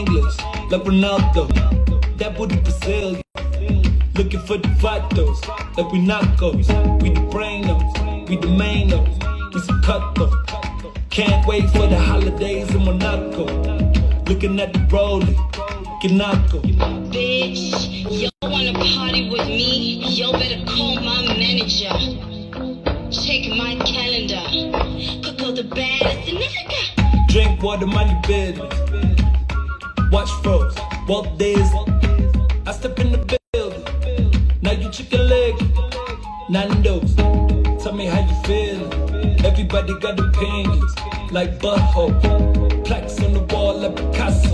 anglers, like Ronaldo. That booty Brazilian. Looking for the vatos, like we narcos. We the brainos, we the mainos. We some cutthroat. Can't wait for the holidays in Monaco. Looking at the rolling, Kinako. Bitch, yo wanna party with me? Yo better call my manager. Check my calendar. Could go the baddest in Africa. Drink water, mind your business. Watch froze, walk days. I step in the building. Now you chicken leg, Nando's. Tell me how you feeling. Everybody got opinions, like butthole. Plaques on the wall like Picasso.